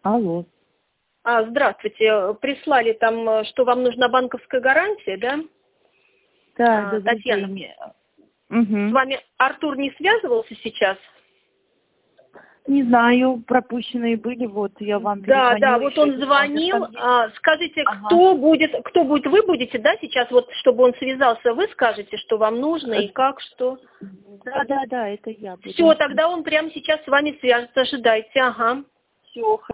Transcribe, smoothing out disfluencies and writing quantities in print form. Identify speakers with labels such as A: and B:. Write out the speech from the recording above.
A: Алло.
B: Здравствуйте. Прислали там, что вам нужна банковская гарантия, да?
A: Да,
B: Татьяна.
A: Угу.
B: С вами Артур не связывался сейчас?
A: Не знаю, пропущенные были, вот я вам перезвонила.
B: Да, вот он звонил. Скажите, кто будет, вы будете, да, сейчас, вот, чтобы он связался, вы скажете, что вам нужно и как, что?
A: Да, это я буду.
B: Все, тогда он прямо сейчас с вами свяжется, ожидайте, ага.
A: Все,